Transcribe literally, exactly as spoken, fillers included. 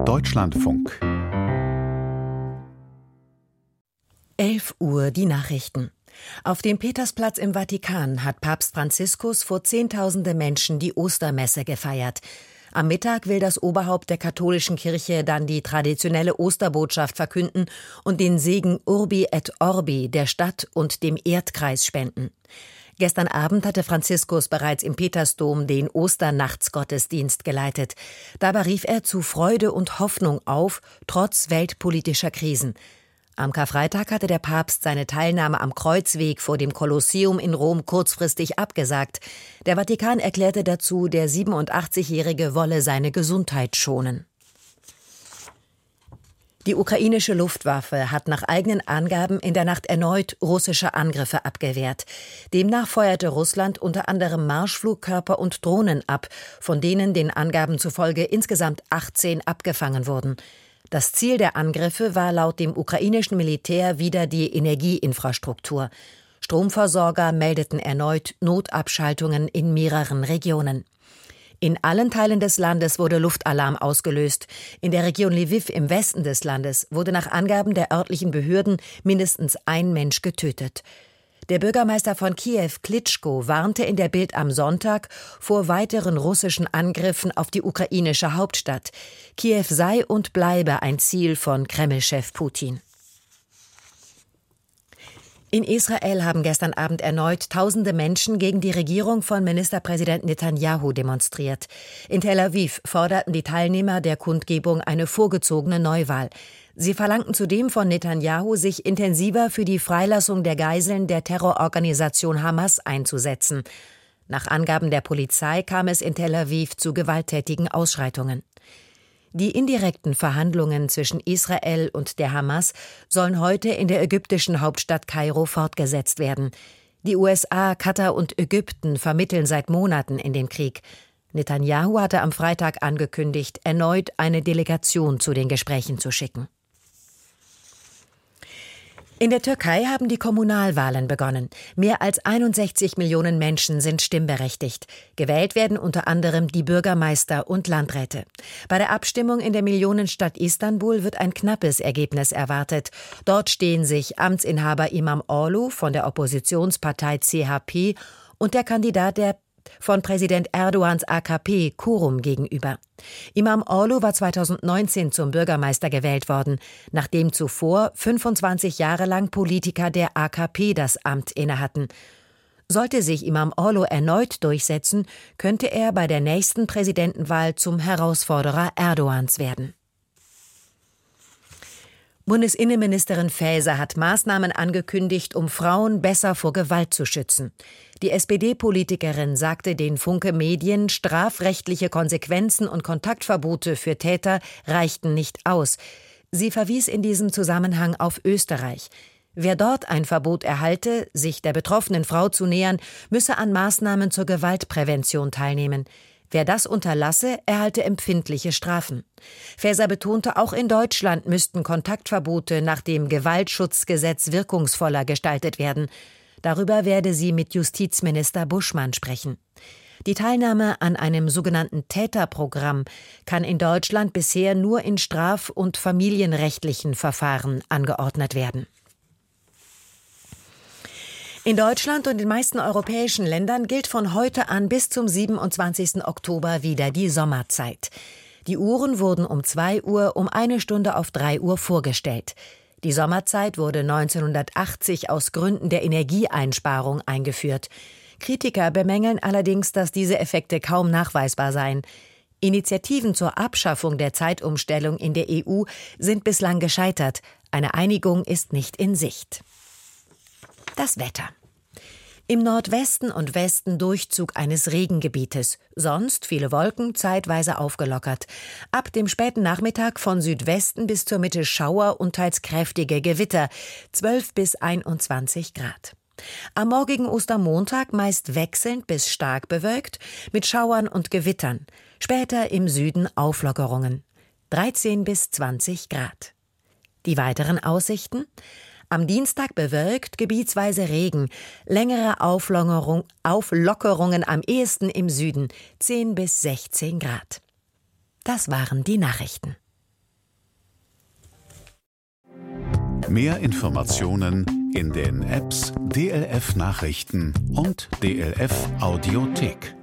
Deutschlandfunk. elf Uhr die Nachrichten. Auf dem Petersplatz im Vatikan hat Papst Franziskus vor Zehntausende Menschen die Ostermesse gefeiert. Am Mittag will das Oberhaupt der katholischen Kirche dann die traditionelle Osterbotschaft verkünden und den Segen Urbi et Orbi der Stadt und dem Erdkreis spenden. Gestern Abend hatte Franziskus bereits im Petersdom den Osternachtsgottesdienst geleitet. Dabei rief er zu Freude und Hoffnung auf, trotz weltpolitischer Krisen. Am Karfreitag hatte der Papst seine Teilnahme am Kreuzweg vor dem Kolosseum in Rom kurzfristig abgesagt. Der Vatikan erklärte dazu, der siebenundachtzigjährige wolle seine Gesundheit schonen. Die ukrainische Luftwaffe hat nach eigenen Angaben in der Nacht erneut russische Angriffe abgewehrt. Demnach feuerte Russland unter anderem Marschflugkörper und Drohnen ab, von denen den Angaben zufolge insgesamt achtzehn abgefangen wurden. Das Ziel der Angriffe war laut dem ukrainischen Militär wieder die Energieinfrastruktur. Stromversorger meldeten erneut Notabschaltungen in mehreren Regionen. In allen Teilen des Landes wurde Luftalarm ausgelöst. In der Region Lwiw im Westen des Landes wurde nach Angaben der örtlichen Behörden mindestens ein Mensch getötet. Der Bürgermeister von Kiew, Klitschko, warnte in der Bild am Sonntag vor weiteren russischen Angriffen auf die ukrainische Hauptstadt. Kiew sei und bleibe ein Ziel von Kreml-Chef Putin. In Israel haben gestern Abend erneut tausende Menschen gegen die Regierung von Ministerpräsident Netanyahu demonstriert. In Tel Aviv forderten die Teilnehmer der Kundgebung eine vorgezogene Neuwahl. Sie verlangten zudem von Netanyahu, sich intensiver für die Freilassung der Geiseln der Terrororganisation Hamas einzusetzen. Nach Angaben der Polizei kam es in Tel Aviv zu gewalttätigen Ausschreitungen. Die indirekten Verhandlungen zwischen Israel und der Hamas sollen heute in der ägyptischen Hauptstadt Kairo fortgesetzt werden. Die U S A, Katar und Ägypten vermitteln seit Monaten in dem Krieg. Netanyahu hatte am Freitag angekündigt, erneut eine Delegation zu den Gesprächen zu schicken. In der Türkei haben die Kommunalwahlen begonnen. Mehr als einundsechzig Millionen Menschen sind stimmberechtigt. Gewählt werden unter anderem die Bürgermeister und Landräte. Bei der Abstimmung in der Millionenstadt Istanbul wird ein knappes Ergebnis erwartet. Dort stehen sich Amtsinhaber İmamoğlu von der Oppositionspartei C H P und der Kandidat der von Präsident Erdogans A K P, Kurum, gegenüber. İmamoğlu war zweitausendneunzehn zum Bürgermeister gewählt worden, nachdem zuvor fünfundzwanzig Jahre lang Politiker der A K P das Amt innehatten. Sollte sich İmamoğlu erneut durchsetzen, könnte er bei der nächsten Präsidentenwahl zum Herausforderer Erdogans werden. Bundesinnenministerin Faeser hat Maßnahmen angekündigt, um Frauen besser vor Gewalt zu schützen. Die S P D-Politikerin sagte den Funke Medien, strafrechtliche Konsequenzen und Kontaktverbote für Täter reichten nicht aus. Sie verwies in diesem Zusammenhang auf Österreich. Wer dort ein Verbot erhalte, sich der betroffenen Frau zu nähern, müsse an Maßnahmen zur Gewaltprävention teilnehmen. Wer das unterlasse, erhalte empfindliche Strafen. Faeser betonte, auch in Deutschland müssten Kontaktverbote nach dem Gewaltschutzgesetz wirkungsvoller gestaltet werden. Darüber werde sie mit Justizminister Buschmann sprechen. Die Teilnahme an einem sogenannten Täterprogramm kann in Deutschland bisher nur in straf- und familienrechtlichen Verfahren angeordnet werden. In Deutschland und in den meisten europäischen Ländern gilt von heute an bis zum siebenundzwanzigsten Oktober wieder die Sommerzeit. Die Uhren wurden um zwei Uhr um eine Stunde auf drei Uhr vorgestellt. Die Sommerzeit wurde neunzehnhundertachtzig aus Gründen der Energieeinsparung eingeführt. Kritiker bemängeln allerdings, dass diese Effekte kaum nachweisbar seien. Initiativen zur Abschaffung der Zeitumstellung in der E U sind bislang gescheitert. Eine Einigung ist nicht in Sicht. Das Wetter. Im Nordwesten und Westen Durchzug eines Regengebietes, sonst viele Wolken, zeitweise aufgelockert. Ab dem späten Nachmittag von Südwesten bis zur Mitte Schauer und teils kräftige Gewitter, zwölf bis einundzwanzig Grad. Am morgigen Ostermontag meist wechselnd bis stark bewölkt, mit Schauern und Gewittern. Später im Süden Auflockerungen, dreizehn bis zwanzig Grad. Die weiteren Aussichten: Am Dienstag bewölkt, gebietsweise Regen, längere Auflockerung, Auflockerungen am ehesten im Süden, zehn bis sechzehn Grad. Das waren die Nachrichten. Mehr Informationen in den Apps D L F Nachrichten und D L F Audiothek.